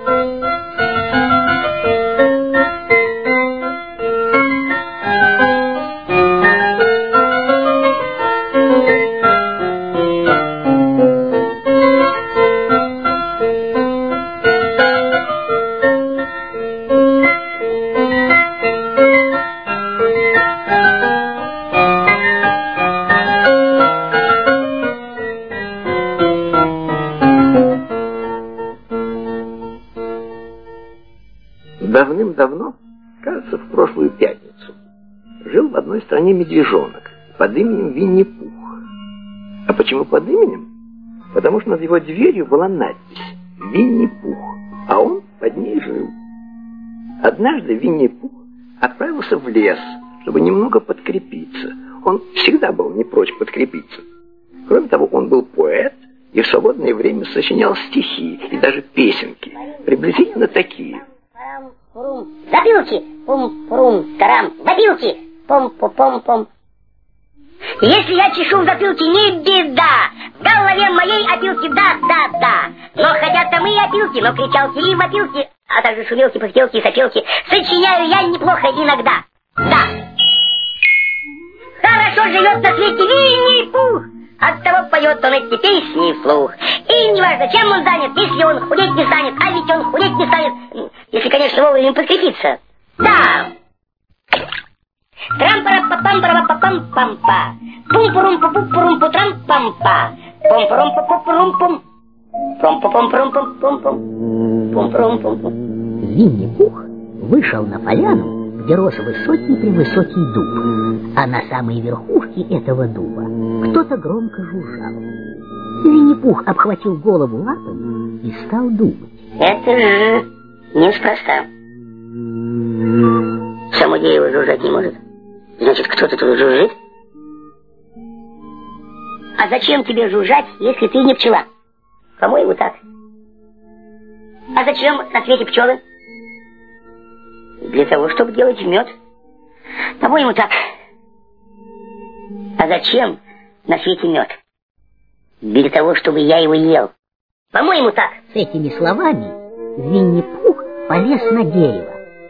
Давным-давно, кажется, в прошлую пятницу, жил в одной стране медвежонок под именем Винни-Пух. А почему под именем? Потому что над его дверью была надпись «Винни-Пух», а он под ней жил. Однажды Винни-Пух отправился в лес, чтобы немного подкрепиться. Он всегда был не прочь подкрепиться. Кроме того, он был поэт и в свободное время сочинял стихи и даже песенки, приблизительно такие. Запилки, пум-пум, тарам, запилки, пум-пум-пум-пум. Если я чешу в затылке, не беда, в голове моей опилки, да. Но хотят там и опилки, но кричалки и вопилки, а также шумелки, пыхтелки и сопелки, сочиняю я неплохо иногда, да. Хорошо живет на свете Винни-Пух, оттого поет он эти песни вслух. И неважно, чем он занят, если он худеть не станет, а ведь он худеть не станет, если, конечно, вовремя подкрепиться. Да. Трам-пара-па-пам-пара-па-пам-пам-па. Пум-пурум-пу-пу-пурум-пу-трам-пам-па. Пум-пурум-пу-пу-пурум-пум. Пум-пу-пум-пурум-пум-пум. Пум-пурум-пум-пум. Винни-Пух вышел на поляну, где рос высокий-превысокий дуб. А на самой верхушке этого дуба кто-то громко жужжал. Винни-Пух обхватил голову лапами и стал думать. Это же неспроста. Само дерево жужжать не может. Значит, кто-то тут жужжит. А зачем тебе жужжать, если ты не пчела? По-моему, так. А зачем на свете пчелы? Для того, чтобы делать мед. По-моему, так. А зачем на свете мед? Для того, чтобы я его ел. По-моему, так. С этими словами Винни-Пух полез на дерево,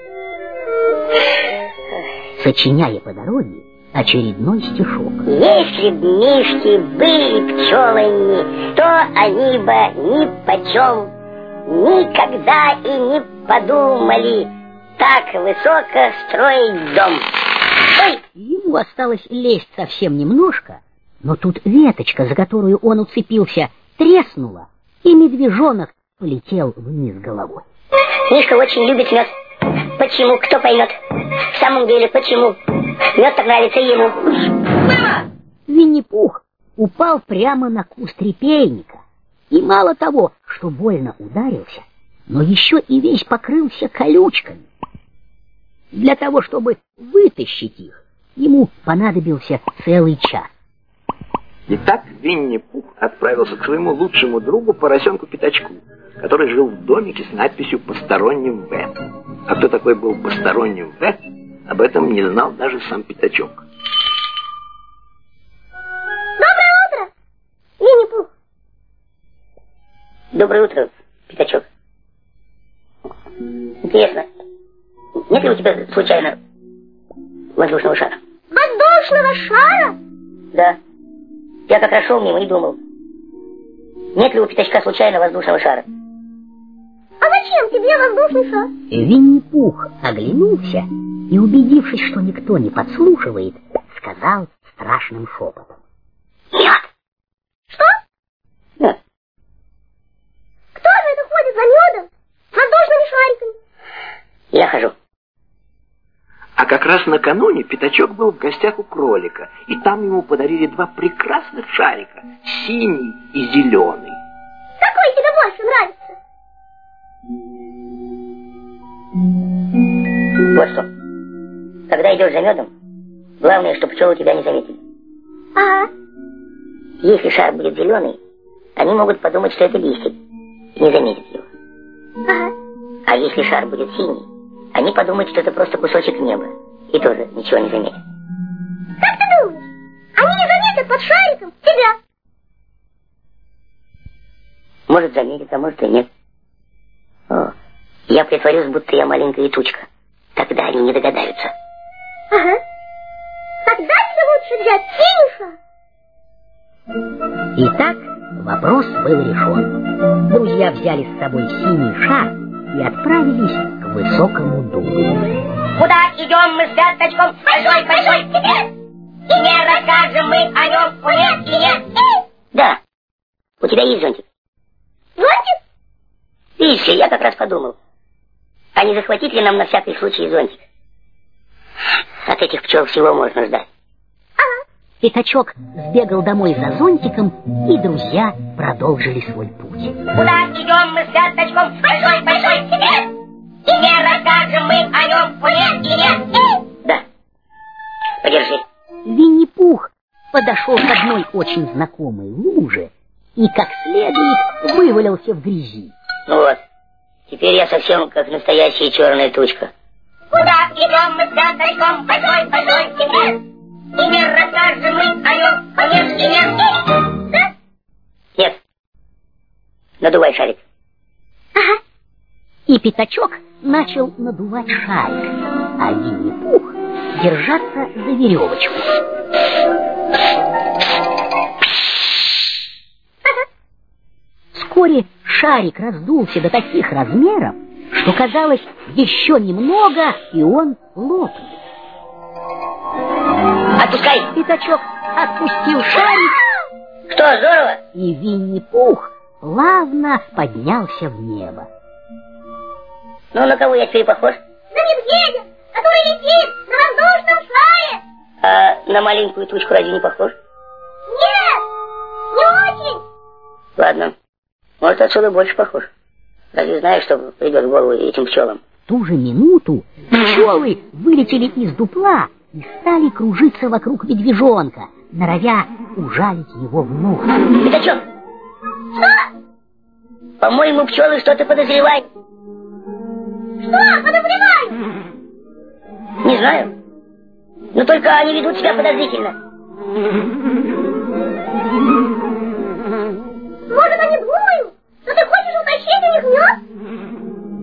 сочиняя по дороге очередной стишок. Если б мишки были пчелами, то они бы ни почем никогда и не подумали так высоко строить дом. Ой! Ему осталось лезть совсем немножко, но тут веточка, за которую он уцепился, треснула, и медвежонок полетел вниз головой. Мишка очень любит мед. Почему? Кто поймет? В самом деле, почему? Мед так нравится ему. Винни-Пух упал прямо на куст репейника. И мало того, что больно ударился, но еще и весь покрылся колючками. Для того, чтобы вытащить их, ему понадобился целый час. Итак, Винни-Пух отправился к своему лучшему другу поросенку Пятачку, который жил в домике с надписью «Посторонним В». А кто такой был посторонним В, об этом не знал даже сам Пятачок. Доброе утро, Винни-Пух. Доброе утро, Пятачок. Интересно, нет ли у тебя случайно воздушного шара? Воздушного шара? Да. Я как раз шел мимо и думал, нет ли у Пятачка случайно воздушного шара? А зачем тебе воздушный шар? Винни-Пух оглянулся и, убедившись, что никто не подслушивает, сказал страшным шепотом. Нет. Что? Нет. Кто же это ходит за медом с воздушными шариками? Я хожу. А как раз накануне Пятачок был в гостях у кролика, и там ему подарили два прекрасных шарика, синий и зеленый. Какой тебе больше нравится? Вот что. Когда идешь за медом, главное, чтобы пчелы тебя не заметили. Ага. Если шар будет зеленый, они могут подумать, что это листик, и не заметят его. Ага. А если шар будет синий, они подумают, что это просто кусочек неба, и тоже ничего не заметят. Как ты думаешь? Они не заметят под шариком тебя? Может, заметят, а может и нет. О, Я притворюсь, будто я маленькая тучка. Тогда они не догадаются. Ага. Тогда тебе лучше взять синий шар. Итак, вопрос был решен. Друзья взяли с собой синий шар и отправились к высокому дубу. Куда идем мы с Пяточком? Большой секрет! И не расскажем мы о нем, нет или нет? Да. У тебя есть зонтик? Зонтик? Видишь ли, я как раз подумал, а не захватить ли нам на всякий случай зонтик? От этих пчел всего можно ждать. Ага. Пятачок сбегал домой за зонтиком, и друзья продолжили свой путь. Куда идем мы с Пяточком? Большой секрет! И не расскажем мы о нем, нет или нет? Да. Подержи. Винни-Пух подошел к одной очень знакомой луже и как следует вывалился в грязи. Ну вот, теперь я совсем как настоящая черная тучка. Куда идем мы с Пяточком? Большой секрет! И не расскажем мы о нем, нет или нет? Да? Нет. Надувай шарик. Ага. И Пятачок начал надувать шарик, а Винни-Пух держаться за веревочку. Вскоре шарик раздулся до таких размеров, что казалось, еще немного, и он лопнет. Отпускай! Пятачок отпустил шарик, Что, здорово? и Винни-Пух плавно поднялся в небо. Ну, на кого я теперь похож? На медведя, который летит на воздушном шаре. А на маленькую тучку разве не похож? Нет, не очень. Ладно, может, отсюда больше похож. Разве знаешь, что придет в голову этим пчелам? В ту же минуту пчелы вылетели из дупла и стали кружиться вокруг медвежонка, норовя ужалить его внутрь. Пятачок! Что? По-моему, пчелы что-то подозревают. Что подозреваю? Не знаю. Но только они ведут себя подозрительно. Может, они думают, что ты хочешь утащить у них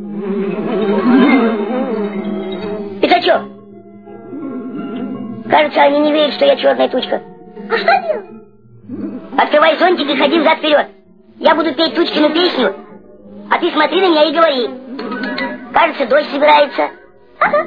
мед? Пятачок! Кажется, они не верят, что я черная тучка. А что делать? Открывай зонтик и ходи взад-вперед. Я буду петь Тучкину песню, а ты смотри на меня и говори. Кажется, дождь собирается. Ага.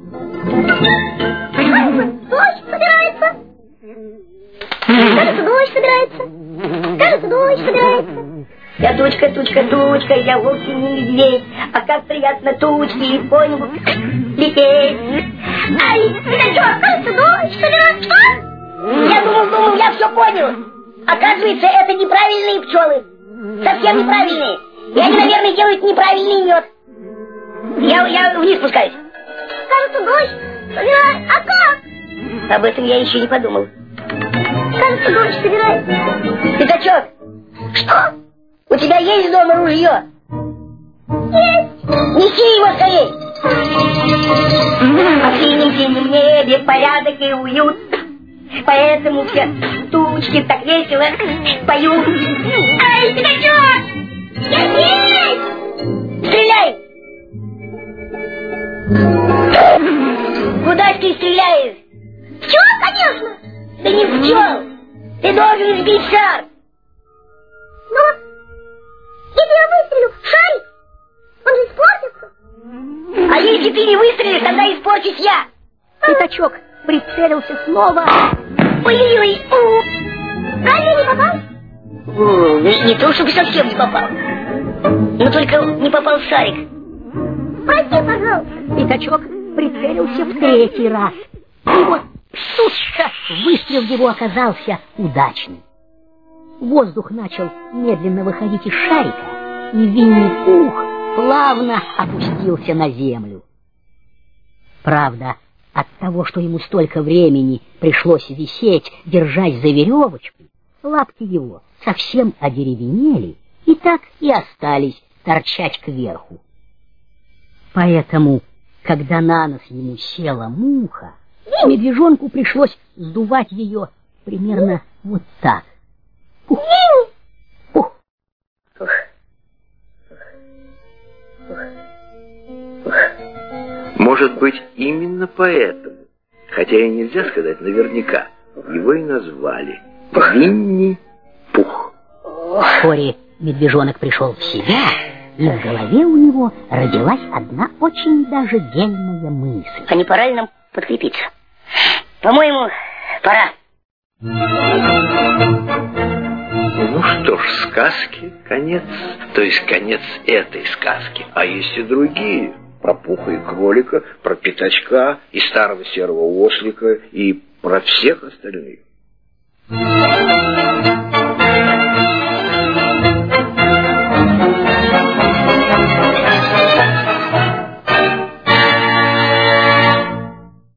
Дождь собирается. Кажется, дождь собирается. Кажется, дождь собирается. Я тучка, я вовсе не медведь. А как приятно тучки по небу лететь. Ай, Пятачок, кажется, дождь собирается. Я думал, я все понял. Оказывается, это неправильные пчелы. Совсем неправильные. И они, наверное, делают неправильный мед. Я вниз спускаюсь. Кажется, дождь собирается. А как? Об этом я еще не подумал. Кажется, дождь собирается. Пятачок! Что? У тебя есть дома ружье? Есть. Неси его скорей! В синем небе порядок и уют. Поэтому все тучки так весело поют. Ай, Пятачок! Я здесь! Стреляй! Куда ты стреляешь? Пчел, конечно! Да не пчел! Ты должен сбить шар! Но если я выстрелю в шарик, он же испортится. А если ты не выстрелишь, тогда испорчусь я! Пятачок прицелился снова. Ой-ой-ой! Разве не попал? Не то, чтобы совсем не попал. Но только не попал в шарик. Прости, пожалуйста. Пятачок прицелился в третий раз. И вот тут-то выстрел его оказался удачным. Воздух начал медленно выходить из шарика, и Винни-Пух плавно опустился на землю. Правда, от того, что ему столько времени пришлось висеть, держась за веревочку, лапки его совсем одеревенели и так и остались торчать кверху. Поэтому, когда на нос ему села муха, медвежонку пришлось сдувать ее примерно вот так. Пух, пух, Может быть, именно поэтому, хотя и нельзя сказать наверняка, его и назвали Винни-Пух. Вскоре медвежонок пришел в себя, и в голове у него родилась одна очень даже дельная мысль. А не пора ли нам подкрепиться? По-моему, пора. Ну что ж, сказки конец, то есть конец этой сказки. А есть и другие. Про Пуха и кролика, про Пятачка и старого серого ослика и про всех остальных.